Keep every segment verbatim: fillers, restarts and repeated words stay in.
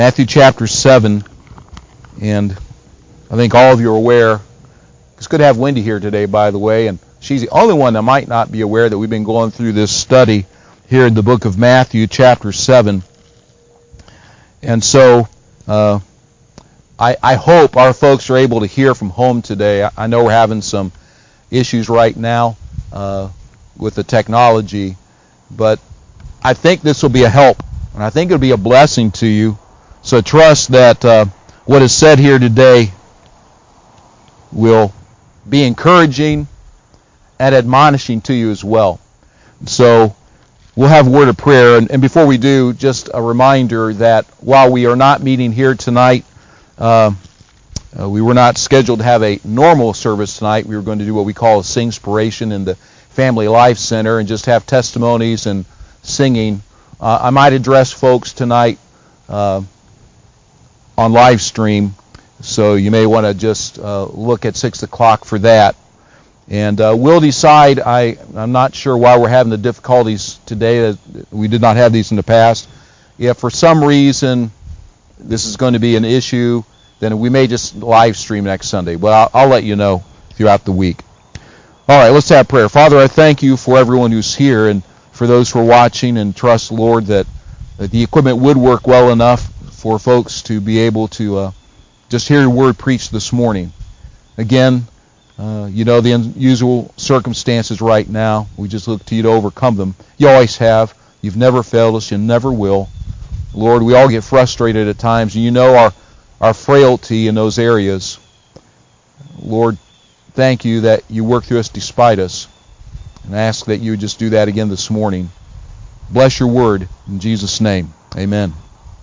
Matthew chapter seven, and I think all of you are aware. It's good to have Wendy here today, by the way, and she's the only one that might not be aware that we've been going through this study here in the book of Matthew chapter seven. And so uh, I, I hope our folks are able to hear from home today. I, I know we're having some issues right now uh, with the technology, but I think this will be a help, and I think it'll be a blessing to you. So trust that uh, what is said here today will be encouraging and admonishing to you as well. So we'll have a word of prayer. And, and before we do, just a reminder that while we are not meeting here tonight, uh, uh, we were not scheduled to have a normal service tonight. We were going to do what we call a Singspiration in the Family Life Center and just have testimonies and singing. Uh, I might address folks tonight uh, on live stream, so you may want to just uh, look at six o'clock for that. And uh, we'll decide. I, I'm not sure why we're having the difficulties today. We did not have these in the past. If for some reason this is going to be an issue, then we may just live stream next Sunday. But I'll, I'll let you know throughout the week. All right, let's have prayer. Father, I thank you for everyone who's here and for those who are watching, and trust, Lord, that, that the equipment would work well enough for folks to be able to uh, just hear your word preached this morning. Again, uh, you know the unusual circumstances right now. We just look to you to overcome them. You always have. You've never failed us. You never will. Lord, we all get frustrated at times, and you know our, our frailty in those areas. Lord, thank you that you work through us despite us. And I ask that you would just do that again this morning. Bless your word in Jesus' name. Amen.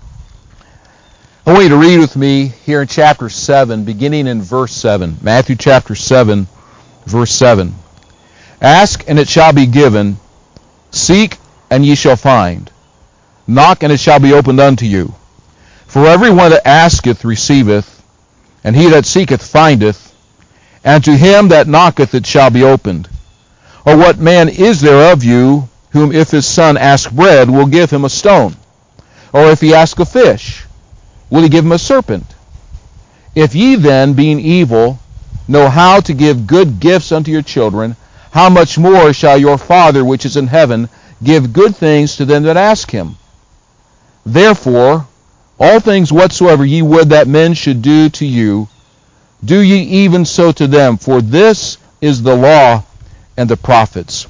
I want you to read with me here in chapter seven, beginning in verse seven. Matthew chapter seven, verse seven. Ask, and it shall be given. Seek, and ye shall find. Knock, and it shall be opened unto you. For everyone that asketh receiveth, and he that seeketh findeth, and to him that knocketh it shall be opened. Or what man is there of you, whom if his son ask bread, will give him a stone? Or if he ask a fish, will he give him a serpent? If ye then, being evil, know how to give good gifts unto your children, how much more shall your Father which is in heaven give good things to them that ask him? Therefore, all things whatsoever ye would that men should do to you, do ye even so to them, for this is the law and the prophets.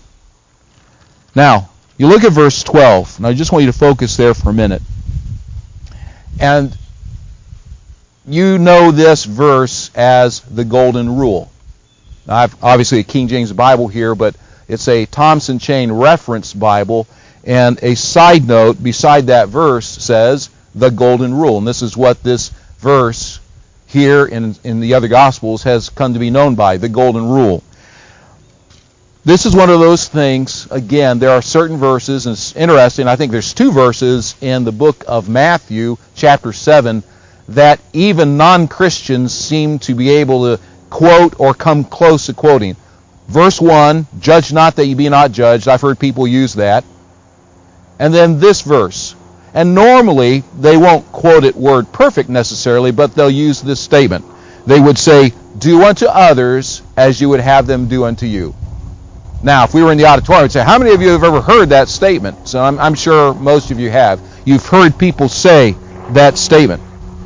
Now, you look at verse twelve, and I just want you to focus there for a minute. And you know this verse as the Golden Rule. Now, I've obviously a King James Bible here, but it's a Thompson Chain Reference Bible, and a side note beside that verse says the Golden Rule. And this is what this verse here in, in the other Gospels has come to be known by, the Golden Rule. This is one of those things, again, there are certain verses, and it's interesting, I think there's two verses in the book of Matthew, chapter seven, that even non-Christians seem to be able to quote or come close to quoting. Verse one, judge not that ye be not judged. I've heard people use that. And then this verse. And normally, they won't quote it word perfect necessarily, but they'll use this statement. They would say, do unto others as you would have them do unto you. Now, if we were in the auditorium, we'd say, how many of you have ever heard that statement? So I'm, I'm sure most of you have. You've heard people say that statement.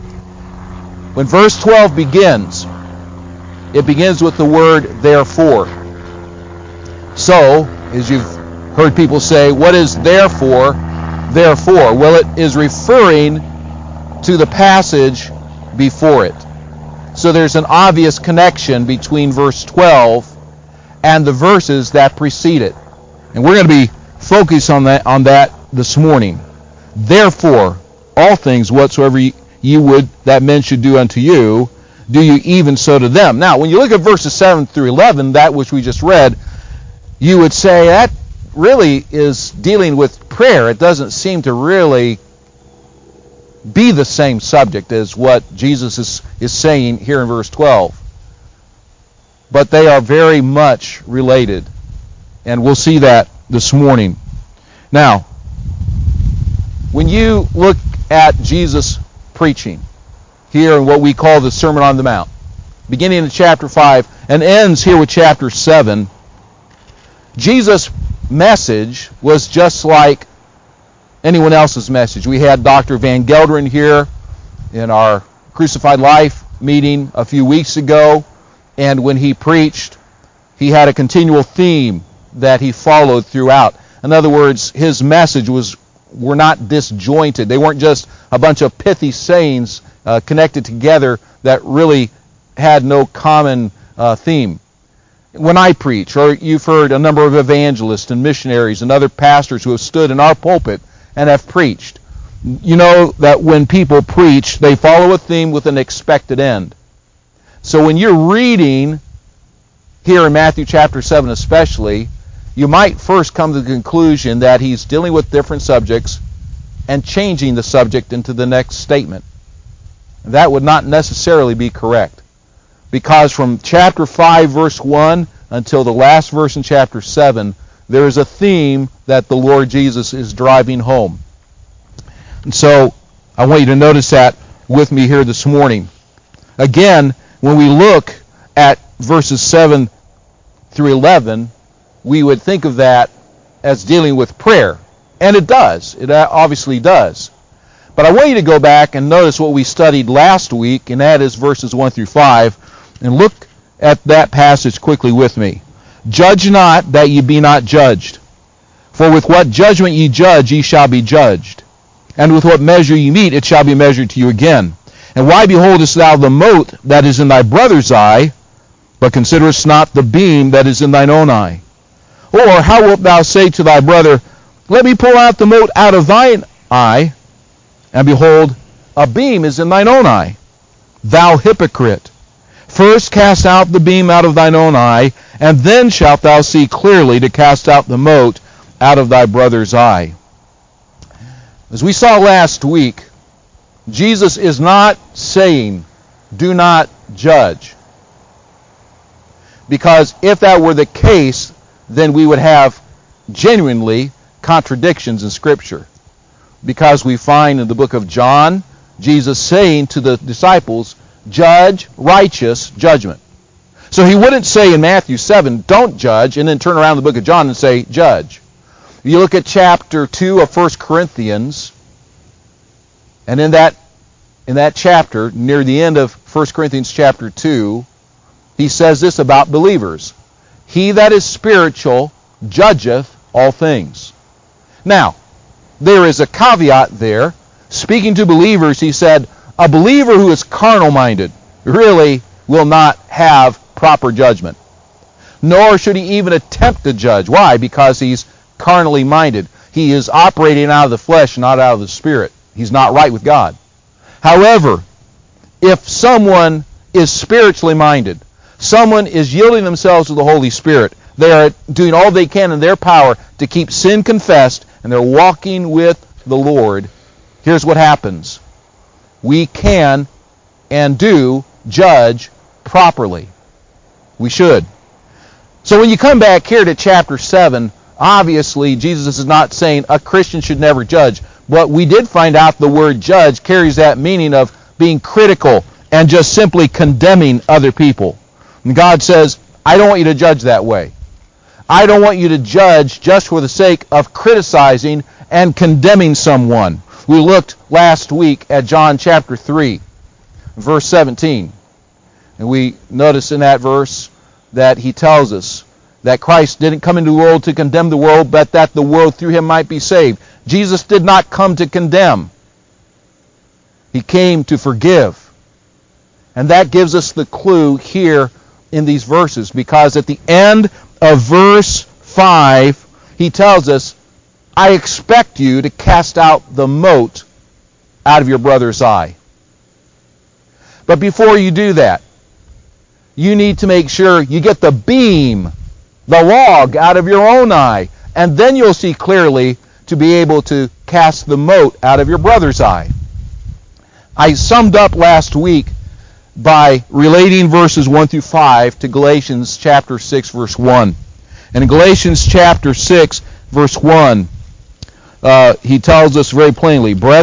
When verse twelve begins, it begins with the word therefore. So, as you've heard people say, what is therefore, therefore? Well, it is referring to the passage before it. So there's an obvious connection between verse twelve and the verses that precede it. And we're going to be focused on that on that this morning. Therefore, all things whatsoever ye, ye would that men should do unto you, do you even so to them. Now, when you look at verses seven through eleven, that which we just read, you would say that really is dealing with prayer. It doesn't seem to really be the same subject as what Jesus is, is saying here in verse twelve. But they are very much related. And we'll see that this morning. Now, when you look at Jesus' preaching here in what we call the Sermon on the Mount, beginning in chapter five and ends here with chapter seven. Jesus' message was just like anyone else's message. We had Doctor Van Gelderen here in our Crucified Life meeting a few weeks ago, and when he preached, he had a continual theme that he followed throughout. In other words, his message was were not disjointed. They weren't just a bunch of pithy sayings uh, connected together that really had no common uh, theme. When I preach, or you've heard a number of evangelists and missionaries and other pastors who have stood in our pulpit and have preached, you know that when people preach, they follow a theme with an expected end. So when you're reading here in Matthew chapter seven especially, you might first come to the conclusion that he's dealing with different subjects and changing the subject into the next statement. That would not necessarily be correct, because from chapter five, verse one, until the last verse in chapter seven, there is a theme that the Lord Jesus is driving home. And so I want you to notice that with me here this morning. Again, when we look at verses seven through eleven, we would think of that as dealing with prayer. And it does. It obviously does. But I want you to go back and notice what we studied last week, and that is verses one through five, and look at that passage quickly with me. Judge not that ye be not judged. For with what judgment ye judge, ye shall be judged. And with what measure ye mete, it shall be measured to you again. And why beholdest thou the mote that is in thy brother's eye, but considerest not the beam that is in thine own eye? Or how wilt thou say to thy brother, let me pull out the mote out of thine eye, and behold, a beam is in thine own eye? Thou hypocrite! First cast out the beam out of thine own eye, and then shalt thou see clearly to cast out the mote out of thy brother's eye. As we saw last week, Jesus is not saying, do not judge. Because if that were the case, then we would have genuinely contradictions in Scripture. Because we find in the book of John, Jesus saying to the disciples, judge righteous judgment. So he wouldn't say in Matthew seven, don't judge, and then turn around the book of John and say, judge. If you look at chapter two of First Corinthians, and in that in that chapter, near the end of First Corinthians chapter two, he says this about believers. He that is spiritual judgeth all things. Now, there is a caveat there. Speaking to believers, he said, a believer who is carnal-minded really will not have proper judgment. Nor should he even attempt to judge. Why? Because he's carnally minded. He is operating out of the flesh, not out of the spirit. He's not right with God. However, if someone is spiritually minded, someone is yielding themselves to the Holy Spirit, they are doing all they can in their power to keep sin confessed, and they're walking with the Lord, here's what happens. We can and do judge properly. We should. So when you come back here to chapter seven, obviously Jesus is not saying a Christian should never judge. But we did find out the word judge carries that meaning of being critical and just simply condemning other people. And God says, I don't want you to judge that way. I don't want you to judge just for the sake of criticizing and condemning someone. We looked last week at John chapter three, verse seventeen. And we notice in that verse that he tells us that Christ didn't come into the world to condemn the world, but that the world through him might be saved. Jesus did not come to condemn. He came to forgive. And that gives us the clue here in these verses, because at the end of verse five, he tells us, I expect you to cast out the mote out of your brother's eye. But before you do that, you need to make sure you get the beam, the log, out of your own eye, and then you'll see clearly to be able to cast the mote out of your brother's eye. I summed up last week by relating verses one through five to Galatians chapter six, verse one. And in Galatians chapter six, verse one, uh, he tells us very plainly, Brethren,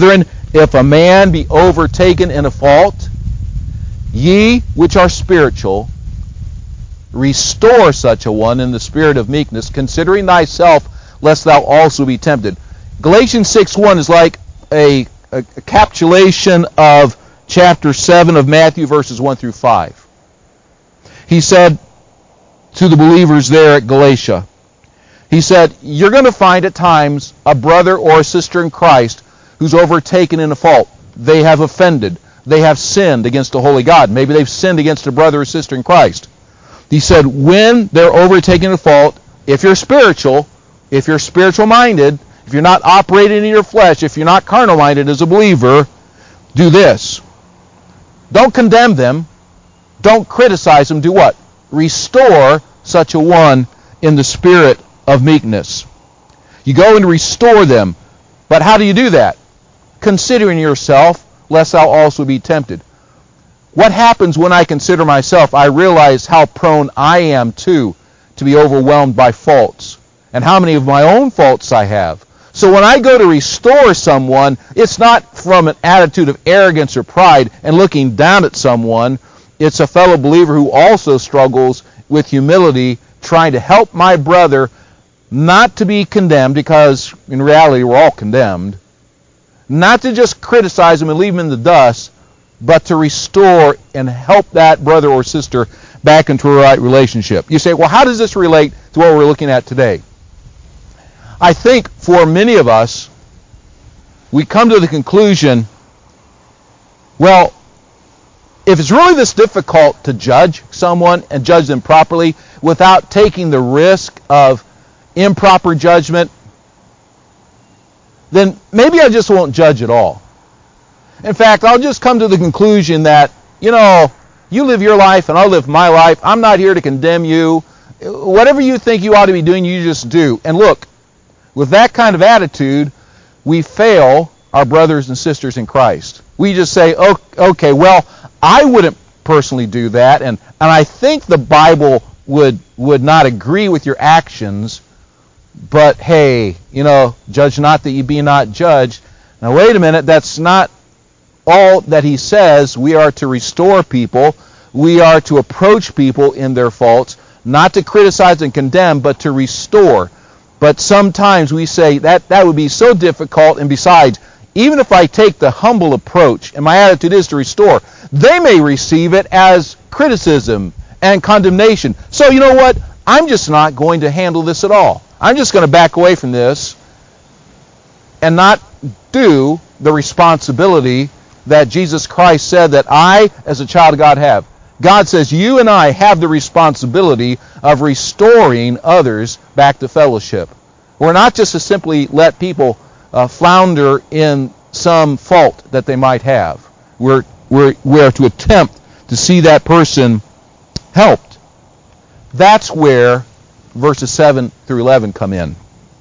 if a man be overtaken in a fault, ye which are spiritual, restore such a one in the spirit of meekness, considering thyself, lest thou also be tempted. Galatians six one is like a, a, a capsulation of chapter seven of Matthew, verses one through five. He said to the believers there at Galatia, he said, you're going to find at times a brother or a sister in Christ who's overtaken in a fault. They have offended. They have sinned against a holy God. Maybe they've sinned against a brother or sister in Christ. He said, when they're overtaken in a fault, if you're spiritual, if you're spiritual-minded, if you're not operating in your flesh, if you're not carnal-minded as a believer, do this. Don't condemn them. Don't criticize them. Do what? Restore such a one in the spirit of meekness. You go and restore them. But how do you do that? Considering yourself, lest thou also be tempted. What happens when I consider myself? I realize how prone I am, too, to be overwhelmed by faults, and how many of my own faults I have. So when I go to restore someone, it's not from an attitude of arrogance or pride and looking down at someone. It's a fellow believer who also struggles with humility, trying to help my brother not to be condemned, because in reality we're all condemned, not to just criticize him and leave him in the dust, but to restore and help that brother or sister back into a right relationship. You say, well, how does this relate to what we're looking at today? I think for many of us, we come to the conclusion, well, if it's really this difficult to judge someone and judge them properly without taking the risk of improper judgment, then maybe I just won't judge at all. In fact, I'll just come to the conclusion that, you know, you live your life and I'll live my life. I'm not here to condemn you. Whatever you think you ought to be doing, you just do. And look, with that kind of attitude, we fail our brothers and sisters in Christ. We just say, oh, okay, well, I wouldn't personally do that, and, and I think the Bible would would not agree with your actions, but hey, you know, judge not that ye be not judged. Now wait a minute, that's not all that he says. We are to restore people. We are to approach people in their faults, not to criticize and condemn, but to restore. But sometimes we say that that would be so difficult, and besides, even if I take the humble approach, and my attitude is to restore, they may receive it as criticism and condemnation. So you know what? I'm just not going to handle this at all. I'm just going to back away from this and not do the responsibility that Jesus Christ said that I, as a child of God, have. God says you and I have the responsibility of restoring others back to fellowship. We're not just to simply let people uh, flounder in some fault that they might have. We're, we're, we're to attempt to see that person helped. That's where verses seven through eleven come in.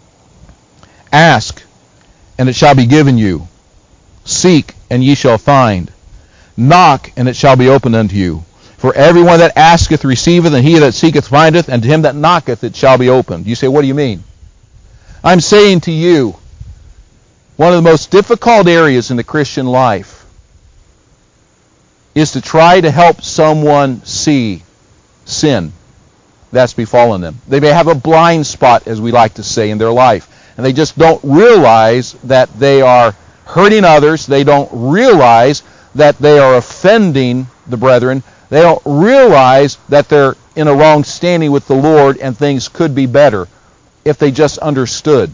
Ask, and it shall be given you. Seek, and ye shall find. Knock, and it shall be opened unto you. For everyone that asketh receiveth, and he that seeketh findeth, and to him that knocketh it shall be opened. You say, what do you mean? I'm saying to you, one of the most difficult areas in the Christian life is to try to help someone see sin that's befallen them. They may have a blind spot, as we like to say, in their life, and they just don't realize that they are hurting others. They don't realize that they are offending the brethren. They don't realize that they're in a wrong standing with the Lord and things could be better if they just understood.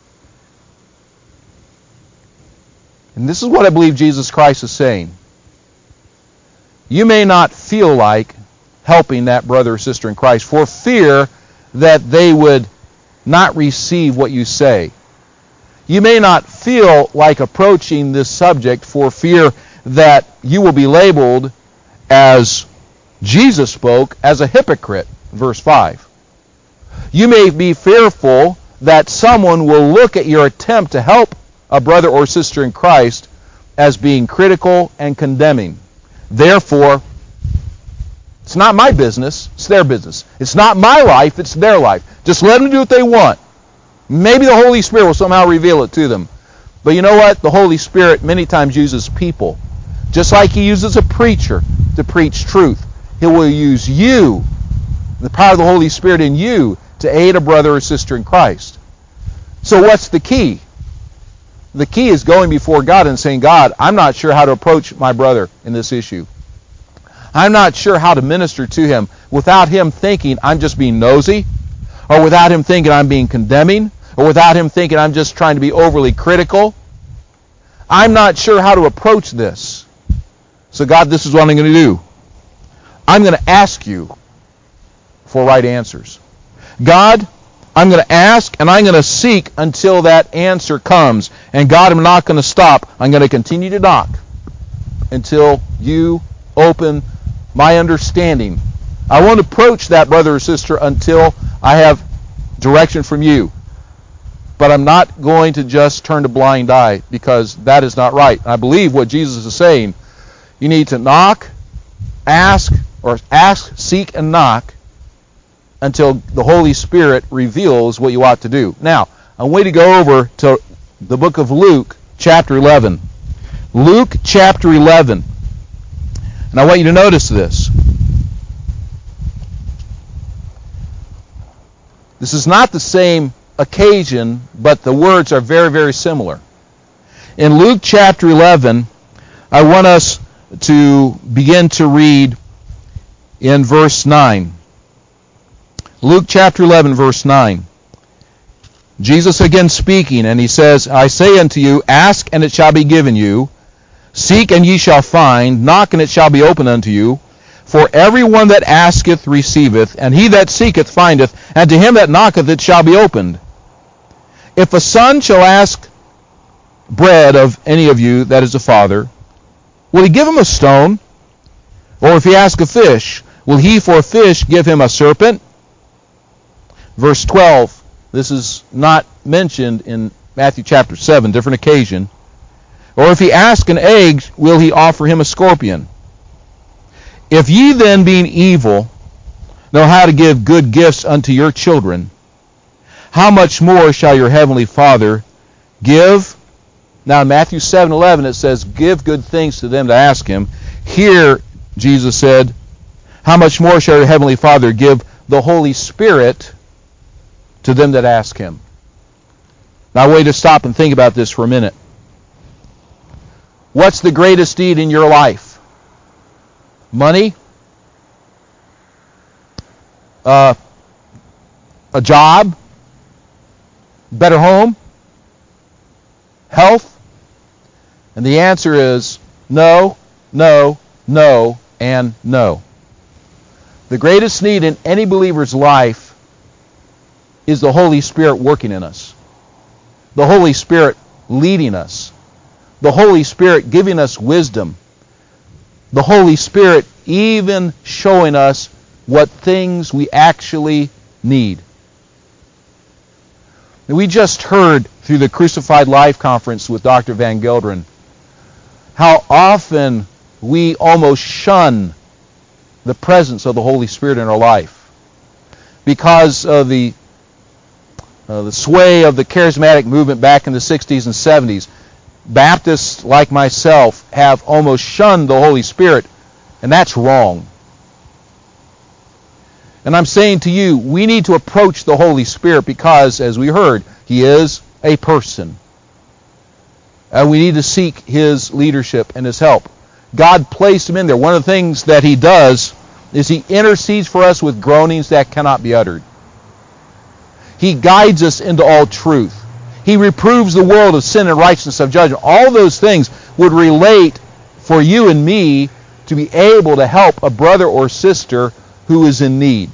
And this is what I believe Jesus Christ is saying. You may not feel like helping that brother or sister in Christ for fear that they would not receive what you say. You may not feel like approaching this subject for fear that you will be labeled, as Jesus spoke, as a hypocrite, verse five. You may be fearful that someone will look at your attempt to help a brother or sister in Christ as being critical and condemning. Therefore, it's not my business, it's their business. It's not my life, it's their life. Just let them do what they want. Maybe the Holy Spirit will somehow reveal it to them. But you know what? The Holy Spirit many times uses people. Just like He uses a preacher to preach truth, He will use you, the power of the Holy Spirit in you, to aid a brother or sister in Christ. So what's the key? The key is going before God and saying, God, I'm not sure how to approach my brother in this issue. I'm not sure how to minister to him without him thinking I'm just being nosy, or without him thinking I'm being condemning, or without him thinking I'm just trying to be overly critical. I'm not sure how to approach this. So God, this is what I'm going to do. I'm going to ask you for right answers. God, I'm going to ask and I'm going to seek until that answer comes. And God, I'm not going to stop. I'm going to continue to knock until you open my understanding. I won't approach that brother or sister until I have direction from you. But I'm not going to just turn a blind eye, because that is not right. I believe what Jesus is saying, you need to knock, ask, or ask, seek, and knock until the Holy Spirit reveals what you ought to do. Now, I want you to go over to the book of Luke, chapter eleven. Luke, chapter eleven. And I want you to notice this. This is not the same occasion, but the words are very, very similar. In Luke, chapter eleven, I want us to begin to read in verse nine. Luke chapter eleven, verse nine. Jesus again speaking, and he says, I say unto you, ask, and it shall be given you. Seek, and ye shall find. Knock, and it shall be opened unto you. For every one that asketh receiveth, and he that seeketh findeth, and to him that knocketh it shall be opened. If a son shall ask bread of any of you that is a father, will he give him a stone? Or if he ask a fish, will he for a fish give him a serpent? Verse twelve, this is not mentioned in Matthew chapter seven, different occasion. Or if he ask an egg, will he offer him a scorpion? If ye then, being evil, know how to give good gifts unto your children, how much more shall your heavenly Father give? Now in Matthew seven eleven it says, give good things to them that ask him. Here Jesus said, how much more shall your heavenly Father give the Holy Spirit to them that ask him? Now I want you to stop and think about this for a minute. What's the greatest need in your life? Money? Uh, a job? Better home? Health? And the answer is no, no, no, and no. The greatest need in any believer's life is the Holy Spirit working in us. The Holy Spirit leading us. The Holy Spirit giving us wisdom. The Holy Spirit even showing us what things we actually need. We just heard through the Crucified Life Conference with Doctor Van Gelderen how often we almost shun the presence of the Holy Spirit in our life because of the uh, the sway of the charismatic movement back in the sixties and seventies. Baptists like myself have almost shunned the Holy Spirit, and that's wrong. And I'm saying to you, we need to approach the Holy Spirit because, as we heard, He is a person. And we need to seek His leadership and His help. God placed Him in there. One of the things that He does is He intercedes for us with groanings that cannot be uttered. He guides us into all truth. He reproves the world of sin and righteousness of judgment. All those things would relate for you and me to be able to help a brother or sister who is in need.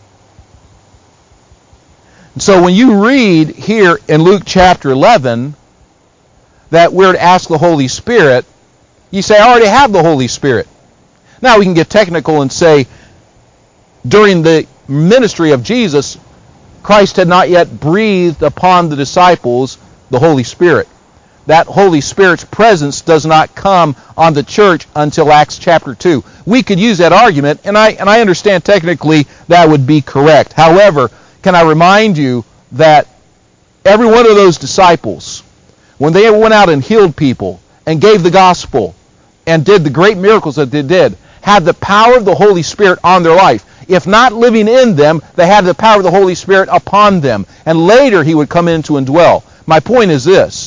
And so when you read here in Luke chapter eleven that we're to ask the Holy Spirit, you say, I already have the Holy Spirit. Now we can get technical and say, during the ministry of Jesus, Christ had not yet breathed upon the disciples the Holy Spirit. That Holy Spirit's presence does not come on the church until Acts chapter two. We could use that argument, and I and I understand technically that would be correct. However, can I remind you that every one of those disciples, when they went out and healed people and gave the gospel and did the great miracles that they did, had the power of the Holy Spirit on their life. If not living in them, they had the power of the Holy Spirit upon them. And later he would come in to indwell. My point is this.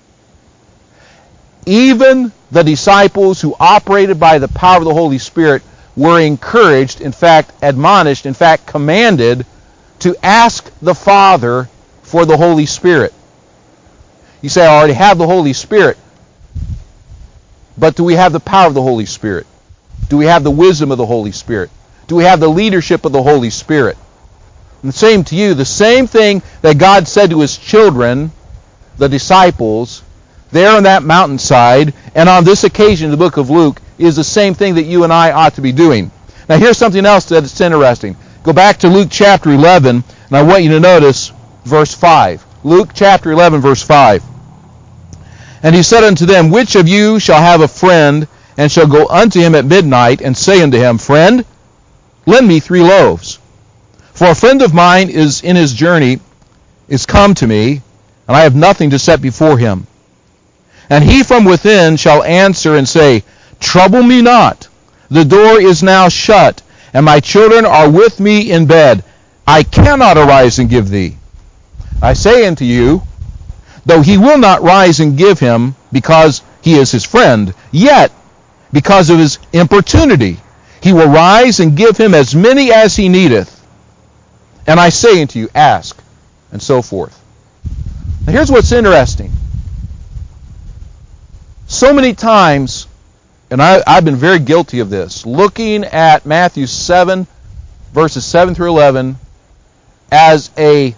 Even the disciples who operated by the power of the Holy Spirit were encouraged, in fact, admonished, in fact, commanded to ask the Father for the Holy Spirit. You say, I already have the Holy Spirit. But do we have the power of the Holy Spirit? Do we have the wisdom of the Holy Spirit? Do we have the leadership of the Holy Spirit? And the same to you, the same thing that God said to his children, the disciples, there on that mountainside, and on this occasion in the book of Luke, is the same thing that you and I ought to be doing. Now here's something else that's interesting. Go back to Luke chapter eleven, and I want you to notice verse five. Luke chapter eleven, verse five. And he said unto them, which of you shall have a friend, and shall go unto him at midnight, and say unto him, Friend, lend me three loaves. For a friend of mine is in his journey, is come to me, and I have nothing to set before him. And he from within shall answer and say, Trouble me not, the door is now shut, and my children are with me in bed. I cannot arise and give thee. I say unto you, though he will not rise and give him, because he is his friend, yet, because of his importunity, he will rise and give him as many as he needeth. And I say unto you, ask, and so forth. Now here's what's interesting. So many times, and I, I've been very guilty of this, looking at Matthew seven, verses seven through eleven, as a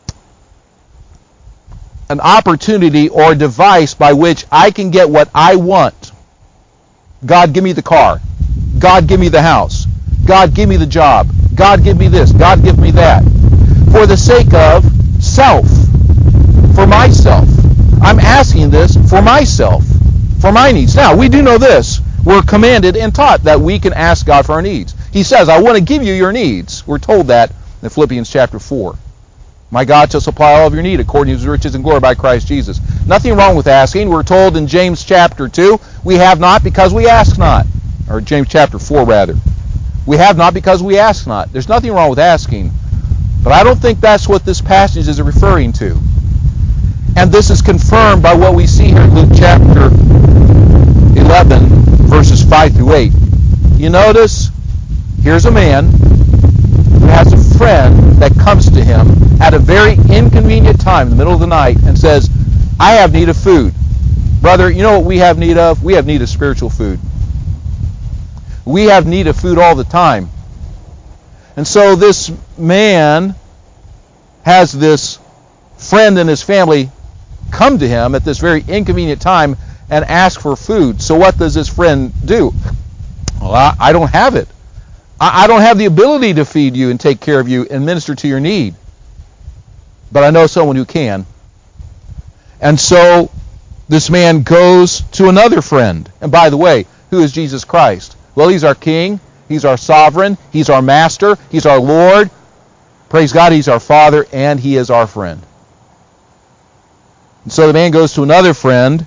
an opportunity or a device by which I can get what I want. God, give me the car. God, give me the house. God, give me the job. God, give me this. God, give me that. For the sake of self. For myself. I'm asking this for myself. For my needs. Now, we do know this. We're commanded and taught that we can ask God for our needs. He says, I want to give you your needs. We're told that in Philippians chapter four. My God shall supply all of your need according to his riches and glory by Christ Jesus. Nothing wrong with asking. We're told in James chapter two, we have not because we ask not. Or James chapter four, rather. We have not because we ask not. There's nothing wrong with asking. But I don't think that's what this passage is referring to. And this is confirmed by what we see here in Luke chapter eleven, verses five through eight. You notice, here's a man who has a friend that comes to him at a very inconvenient time in the middle of the night and says, I have need of food. Brother, you know what we have need of? We have need of spiritual food. We have need of food all the time. And so this man has this friend and his family come to him at this very inconvenient time and ask for food. So what does this friend do? Well, I, I don't have it. I, I don't have the ability to feed you and take care of you and minister to your need. But I know someone who can. And so this man goes to another friend. And by the way, who is Jesus Christ? Well, he's our King. He's our sovereign. He's our master. He's our Lord. Praise God, he's our Father, and he is our friend. And so the man goes to another friend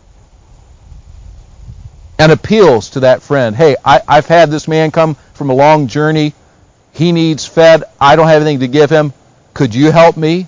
and appeals to that friend. Hey, I, I've had this man come from a long journey. He needs fed. I don't have anything to give him. Could you help me?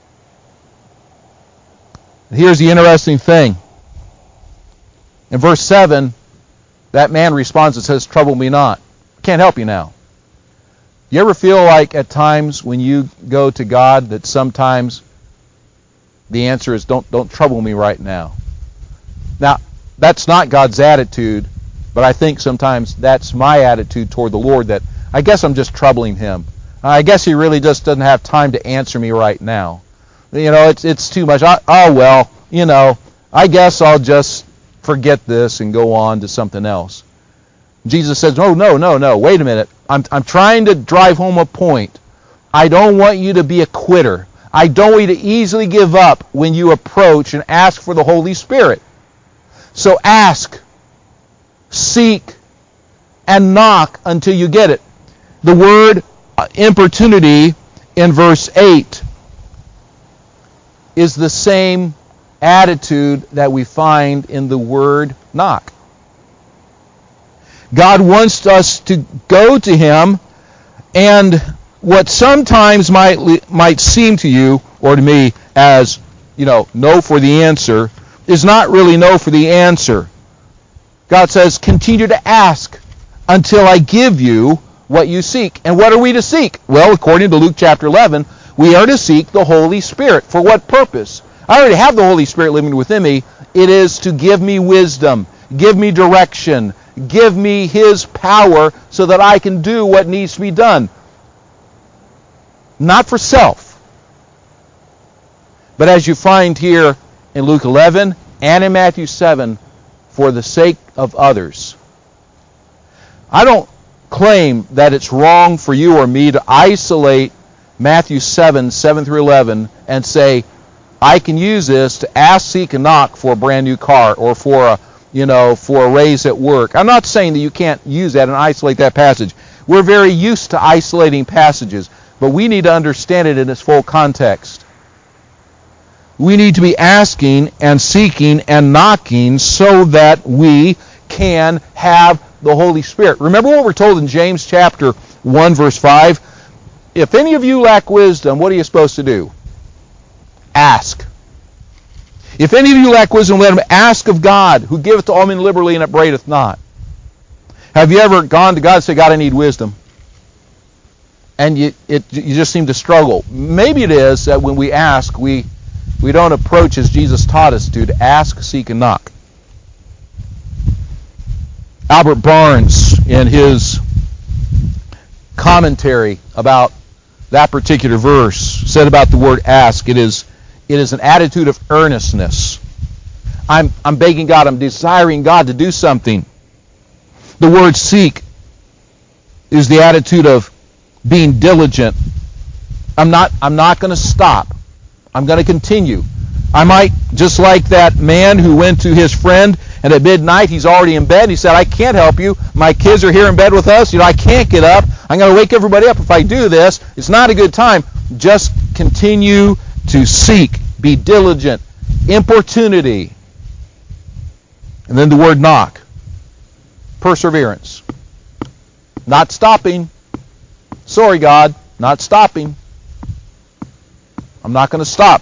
Here's the interesting thing. In verse seven, that man responds and says, Trouble me not. Can't help you now. You ever feel like at times when you go to God that sometimes the answer is, don't, don't trouble me right now? Now, that's not God's attitude, but I think sometimes that's my attitude toward the Lord, that I guess I'm just troubling him. I guess he really just doesn't have time to answer me right now. You know, it's it's too much. I, oh, well, you know, I guess I'll just forget this and go on to something else. Jesus says, no, no, no, no, wait a minute. I'm I'm trying to drive home a point. I don't want you to be a quitter. I don't want you to easily give up when you approach and ask for the Holy Spirit. So ask, seek, and knock until you get it. The word uh, importunity in verse eight is the same attitude that we find in the word knock. God wants us to go to Him, and what sometimes might might seem to you or to me as, you know, no for the answer is not really no for the answer. God says, continue to ask until I give you what you seek. And what are we to seek? Well, according to Luke chapter eleven, we are to seek the Holy Spirit. For what purpose? I already have the Holy Spirit living within me. It is to give me wisdom, give me direction, give me His power so that I can do what needs to be done. Not for self. But as you find here in Luke eleven and in Matthew seven, for the sake of others. I don't claim that it's wrong for you or me to isolate Matthew seven, seven through eleven and say, I can use this to ask, seek, and knock for a brand new car or for a, you know, for a raise at work. I'm not saying that you can't use that and isolate that passage. We're very used to isolating passages, but we need to understand it in its full context. We need to be asking and seeking and knocking so that we can have the Holy Spirit. Remember what we're told in James chapter one, verse five? If any of you lack wisdom, what are you supposed to do? Ask. If any of you lack wisdom, let him ask of God, who giveth to all men liberally and upbraideth not. Have you ever gone to God and said, God, I need wisdom? And you, it, you just seem to struggle. Maybe it is that when we ask, we We don't approach as Jesus taught us to, to ask, seek, and knock. Albert Barnes, in his commentary about that particular verse, said about the word ask, it is, it is an attitude of earnestness. I'm, I'm begging God, I'm desiring God to do something. The word seek is the attitude of being diligent. I'm not, I'm not going to stop. I'm going to continue. I might, just like that man who went to his friend, and at midnight he's already in bed. He said, I can't help you. My kids are here in bed with us. You know, I can't get up. I'm going to wake everybody up if I do this. It's not a good time. Just continue to seek. Be diligent. Importunity. And then the word knock. Perseverance. Not stopping. Sorry, God. Not stopping. I'm not going to stop.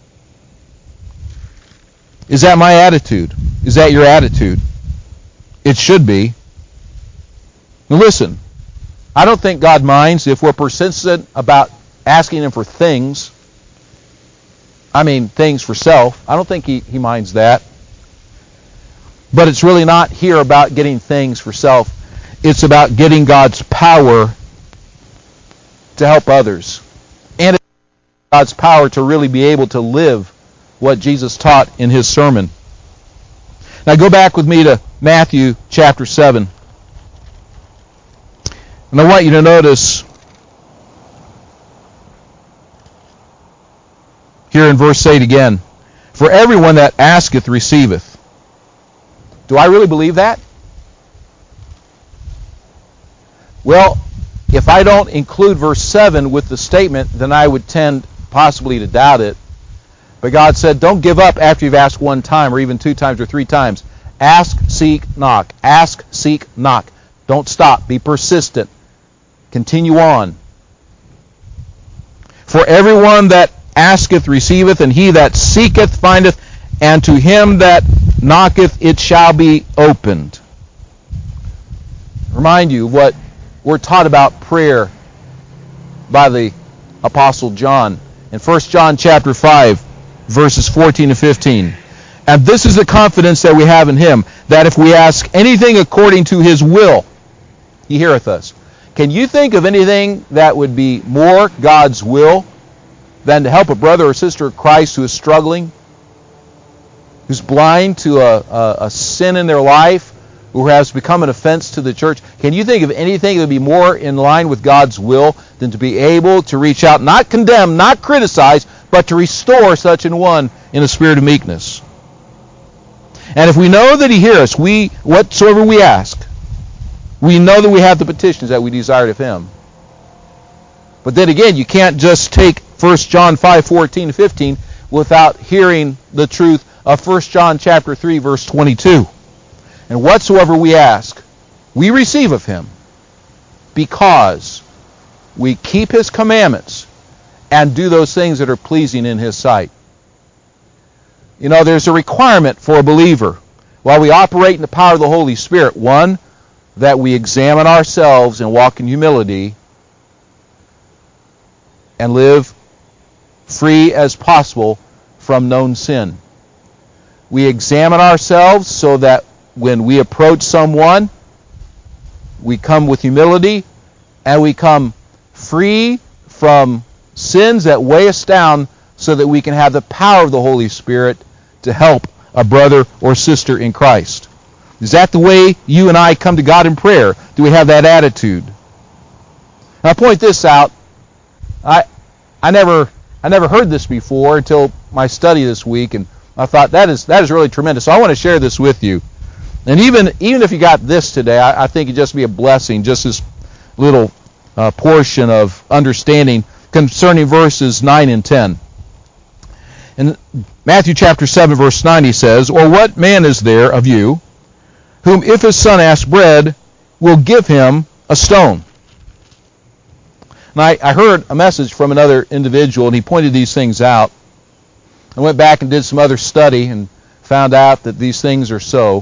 Is that my attitude? Is that your attitude? It should be. Now listen, I don't think God minds if we're persistent about asking Him for things. I mean, things for self. I don't think He, he minds that. But it's really not here about getting things for self. It's about getting God's power to help others. And it's God's power to really be able to live what Jesus taught in His sermon. Now go back with me to Matthew chapter seven. And I want you to notice here in verse eight again, for everyone that asketh receiveth. Do I really believe that? Well, if I don't include verse seven with the statement, then I would tend possibly to doubt it. But God said, don't give up after you've asked one time or even two times or three times. Ask, seek, knock. Ask, seek, knock. Don't stop. Be persistent. Continue on. For everyone that asketh receiveth, and he that seeketh findeth, and to him that knocketh it shall be opened. Remind you what we're taught about prayer by the Apostle John in First John chapter five, verses fourteen and fifteen. And this is the confidence that we have in Him, that if we ask anything according to His will, He heareth us. Can you think of anything that would be more God's will than to help a brother or sister of Christ who is struggling, who's blind to a, a, a sin in their life, who has become an offense to the church? Can you think of anything that would be more in line with God's will than to be able to reach out, not condemn, not criticize, but to restore such an one in a spirit of meekness? And if we know that He hears us, we whatsoever we ask, we know that we have the petitions that we desired of Him. But then again, you can't just take First John five, fourteen and fifteen. without hearing the truth of First John chapter three, verse twenty-two. And whatsoever we ask, we receive of him, because we keep his commandments and do those things that are pleasing in his sight. You know, there's a requirement for a believer while we operate in the power of the Holy Spirit. One, that we examine ourselves and walk in humility and live free as possible from known sin. We examine ourselves so that when we approach someone, we come with humility and we come free from sins that weigh us down, so that we can have the power of the Holy Spirit to help a brother or sister in Christ. Is that the way you and I come to God in prayer? Do we have that attitude? And I point this out. I I never I never heard this before until my study this week, and I thought that is that is really tremendous. So I want to share this with you. And even even if you got this today, I, I think it'd just be a blessing, just this little uh, portion of understanding concerning verses nine and ten. In Matthew chapter seven, verse nine, he says, "Or what man is there of you, whom if his son asks bread, will give him a stone?" And I, I heard a message from another individual, and he pointed these things out. I went back and did some other study and found out that these things are so.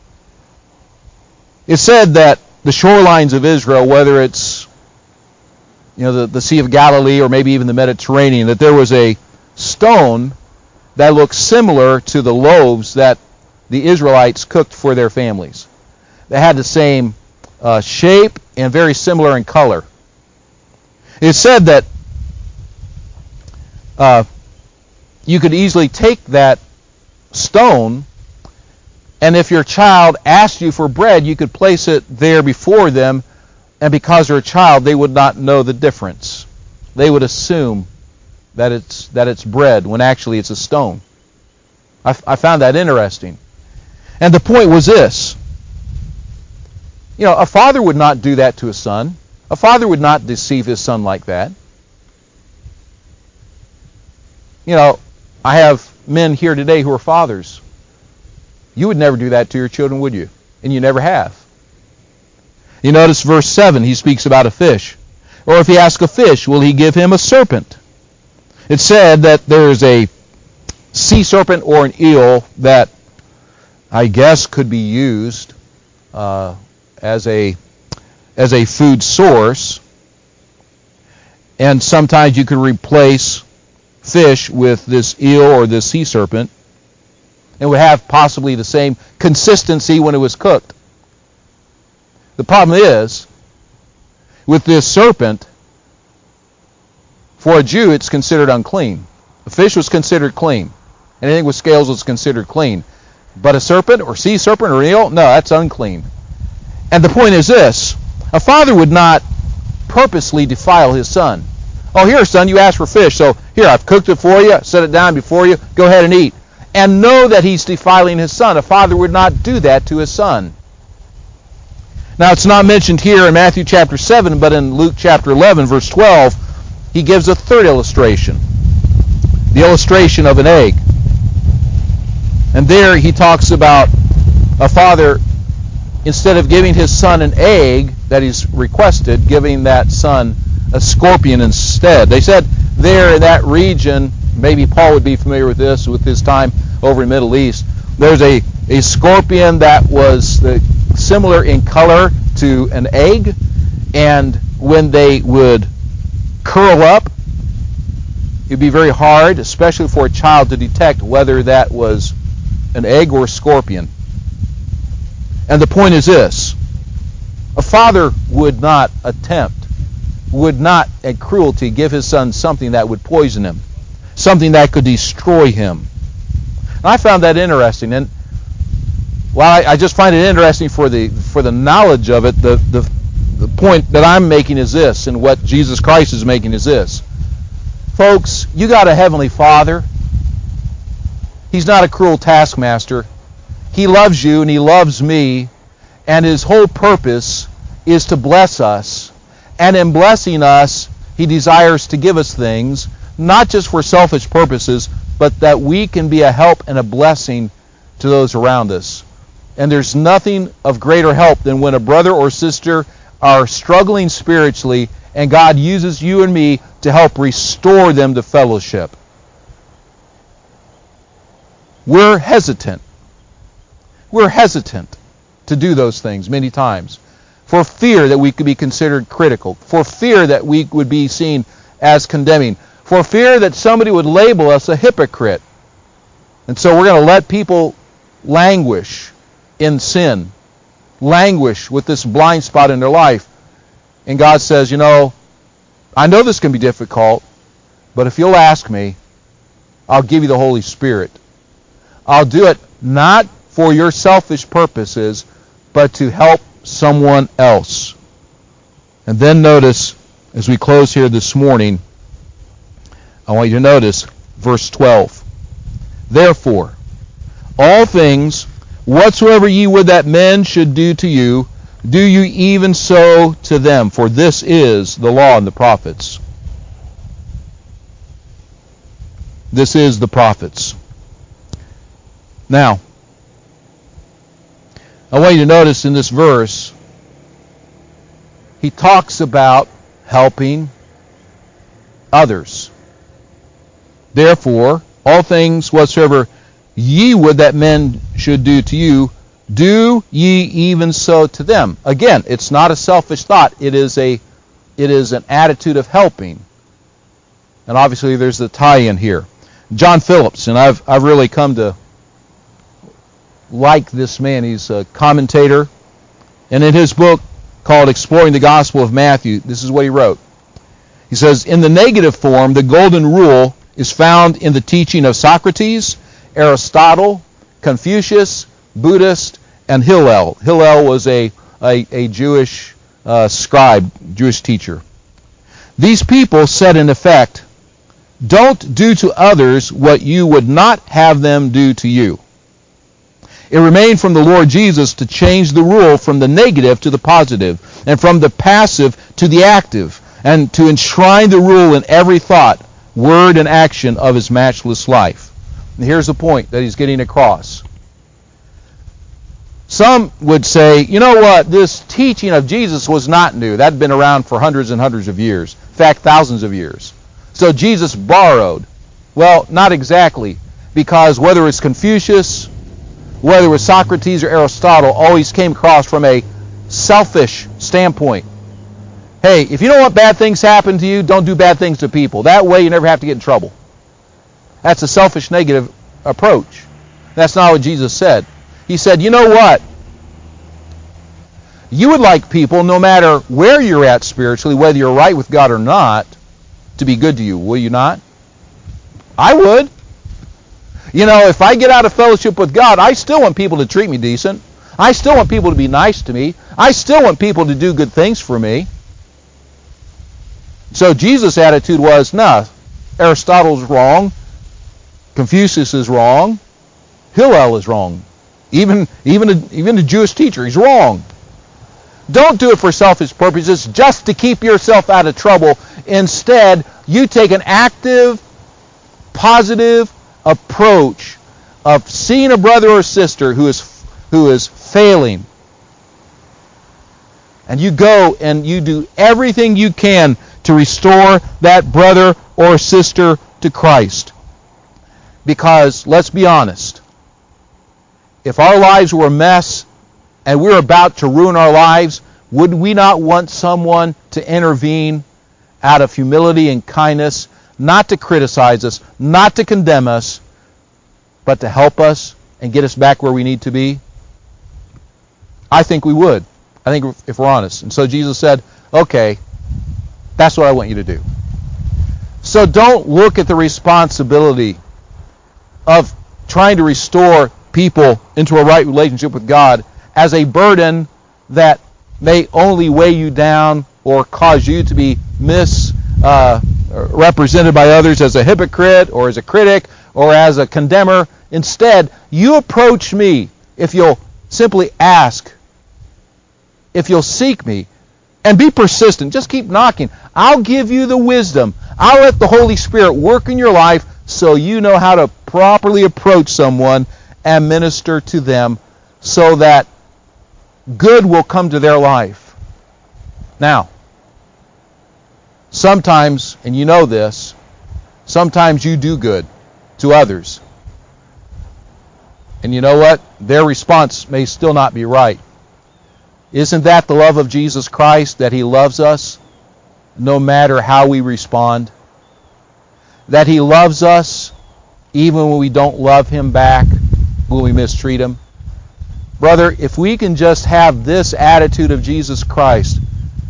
It said that the shorelines of Israel, whether it's you know the, the Sea of Galilee or maybe even the Mediterranean, that there was a stone that looked similar to the loaves that the Israelites cooked for their families. They had the same uh, shape and very similar in color. It said that uh, you could easily take that stone, and if your child asked you for bread, you could place it there before them, and because they're a child, they would not know the difference. They would assume that it's that it's bread when actually it's a stone. I, I found that interesting. And the point was this. You know, a father would not do that to a son. A father would not deceive his son like that. You know, I have men here today who are fathers. You would never do that to your children, would you? And you never have. You notice verse seven, he speaks about a fish. Or if he asks a fish, will he give him a serpent? It said that there is a sea serpent or an eel that I guess could be used uh, as a as a food source, and sometimes you can replace fish with this eel or this sea serpent, and would have possibly the same consistency when it was cooked. The problem is, with this serpent, for a Jew it's considered unclean. A fish was considered clean. Anything with scales was considered clean. But a serpent or sea serpent or eel, no, that's unclean. And the point is this. A father would not purposely defile his son. Oh, here, son, you asked for fish, so here, I've cooked it for you, set it down before you, go ahead and eat. And know that he's defiling his son. A father would not do that to his son. Now, it's not mentioned here in Matthew chapter seven, but in Luke chapter eleven, verse twelve, he gives a third illustration. The illustration of an egg. And there he talks about a father, instead of giving his son an egg that he's requested, giving that son a scorpion instead. They said there in that region, maybe Paul would be familiar with this with his time over in the Middle East, there's a, a scorpion that was the, similar in color to an egg, and when they would curl up, it would be very hard, especially for a child, to detect whether that was an egg or a scorpion. And the point is this. A father would not attempt, would not at cruelty give his son something that would poison him, something that could destroy him. And I found that interesting. And while I, I just find it interesting for the for the knowledge of it, the, the, the point that I'm making is this, and what Jesus Christ is making is this. Folks, you got a heavenly Father. He's not a cruel taskmaster. He loves you and he loves me, and his whole purpose is to bless us. And in blessing us, he desires to give us things, not just for selfish purposes, but that we can be a help and a blessing to those around us. And there's nothing of greater help than when a brother or sister are struggling spiritually and God uses you and me to help restore them to fellowship. We're hesitant. We're hesitant to do those things many times for fear that we could be considered critical, for fear that we would be seen as condemning, for fear that somebody would label us a hypocrite. And so we're going to let people languish in sin, languish with this blind spot in their life. And God says, you know, I know this can be difficult, but if you'll ask me, I'll give you the Holy Spirit. I'll do it not for your selfish purposes, but to help someone else. And then notice, as we close here this morning, I want you to notice verse twelve. Therefore, all things whatsoever ye would that men should do to you, do you even so to them, for this is the law and the prophets. This is the prophets. Now, I want you to notice in this verse, he talks about helping others. Therefore, all things whatsoever ye would that men should do to you, do ye even so to them. Again, it's not a selfish thought. It is a, it is an attitude of helping. And obviously there's the tie-in here. John Phillips, and I've I've really come to like this man. He's a commentator. And in his book called Exploring the Gospel of Matthew, this is what he wrote. He says, in the negative form, the golden rule is found in the teaching of Socrates, Aristotle, Confucius, Buddhist, and Hillel. Hillel was a, a, a Jewish uh, scribe, Jewish teacher. These people said in effect, don't do to others what you would not have them do to you. It remained from the Lord Jesus to change the rule from the negative to the positive, and from the passive to the active, and to enshrine the rule in every thought, word, and action of his matchless life. And here's the point that he's getting across. Some would say, you know what, this teaching of Jesus was not new. That had been around for hundreds and hundreds of years. In fact, thousands of years. So Jesus borrowed. Well, not exactly, because whether it's Confucius, whether it was Socrates or Aristotle, always came across from a selfish standpoint. Hey, if you don't want bad things to happen to you, don't do bad things to people. That way you never have to get in trouble. That's a selfish, negative approach. That's not what Jesus said. He said, you know what? You would like people, no matter where you're at spiritually, whether you're right with God or not, to be good to you, will you not? I would. You know, if I get out of fellowship with God, I still want people to treat me decent. I still want people to be nice to me. I still want people to do good things for me. So Jesus' attitude was, nah, Aristotle's wrong. Confucius is wrong. Hillel is wrong. Even, even, a, even a Jewish teacher, he's wrong. Don't do it for selfish purposes just to keep yourself out of trouble. Instead, you take an active, positive approach of seeing a brother or sister who is who is failing. And you go and you do everything you can to restore that brother or sister to Christ. Because, let's be honest, if our lives were a mess and we were about to ruin our lives, would we not want someone to intervene out of humility and kindness, not to criticize us, not to condemn us, but to help us and get us back where we need to be? I think we would. I think if we're honest. And so Jesus said, okay, that's what I want you to do. So don't look at the responsibility of trying to restore people into a right relationship with God as a burden that may only weigh you down or cause you to be misrepresented uh, by others as a hypocrite or as a critic or as a condemner. Instead, you approach me if you'll simply ask, if you'll seek me, and be persistent. Just keep knocking. I'll give you the wisdom. I'll let the Holy Spirit work in your life so you know how to properly approach someone and minister to them so that good will come to their life. Now, sometimes, and you know this, sometimes you do good to others. And you know what? Their response may still not be right. Isn't that the love of Jesus Christ, that He loves us no matter how we respond? That He loves us even when we don't love Him back, when we mistreat Him? Brother, if we can just have this attitude of Jesus Christ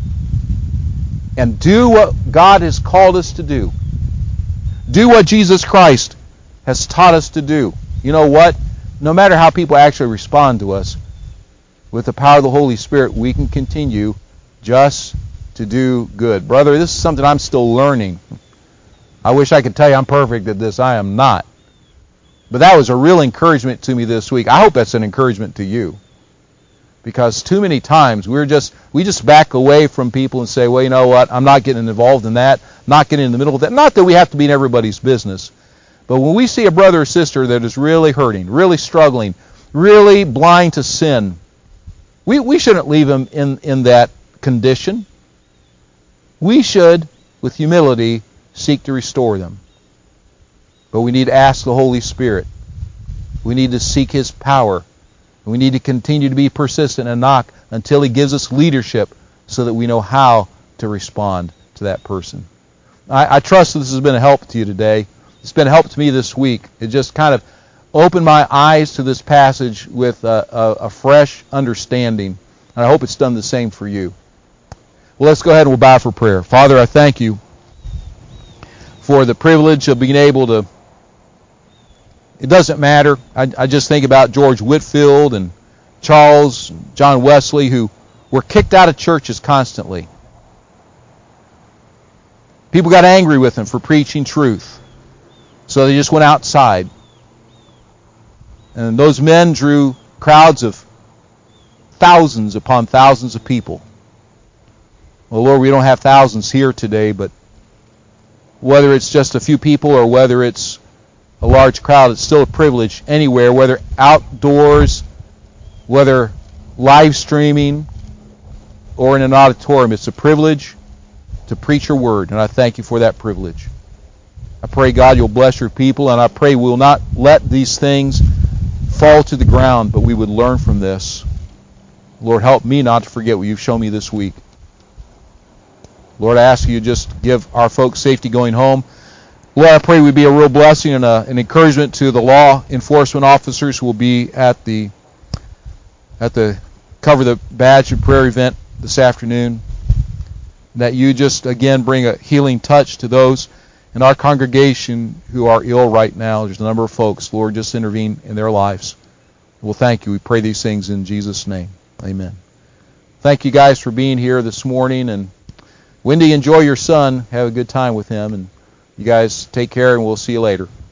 and do what God has called us to do, do what Jesus Christ has taught us to do, you know what? No matter how people actually respond to us, with the power of the Holy Spirit, we can continue just to do good. Brother, this is something I'm still learning. I wish I could tell you I'm perfect at this. I am not. But that was a real encouragement to me this week. I hope that's an encouragement to you. Because too many times we're just we just back away from people and say, well, you know what, I'm not getting involved in that, not getting in the middle of that. Not that we have to be in everybody's business. But when we see a brother or sister that is really hurting, really struggling, really blind to sin, we, we shouldn't leave them in, in that condition. We should, with humility, seek to restore them. But we need to ask the Holy Spirit. We need to seek His power. We need to continue to be persistent and knock until He gives us leadership so that we know how to respond to that person. I, I trust that this has been a help to you today. It's been a help to me this week. It just kind of opened my eyes to this passage with a, a, a fresh understanding. And I hope it's done the same for you. Well, let's go ahead and we'll bow for prayer. Father, I thank you for the privilege of being able to. It doesn't matter. I, I just think about George Whitefield and Charles, John Wesley, who were kicked out of churches constantly. People got angry with them for preaching truth. So they just went outside. And those men drew crowds of thousands upon thousands of people. Well, Lord, we don't have thousands here today, but whether it's just a few people or whether it's a large crowd, it's still a privilege anywhere, whether outdoors, whether live streaming, or in an auditorium. It's a privilege to preach your word, and I thank you for that privilege. I pray, God, you'll bless your people, and I pray we'll not let these things fall to the ground, but we would learn from this. Lord, help me not to forget what you've shown me this week. Lord, I ask you just give our folks safety going home. Lord, I pray we be a real blessing and a, an encouragement to the law enforcement officers who will be at the at the Cover the Badge and Prayer event this afternoon. That you just, again, bring a healing touch to those in our congregation who are ill right now. There's a number of folks. Lord, just intervene in their lives. Well, thank you. We pray these things in Jesus' name. Amen. Thank you guys for being here this morning. And Wendy, enjoy your son. Have a good time with him. And you guys take care, and we'll see you later.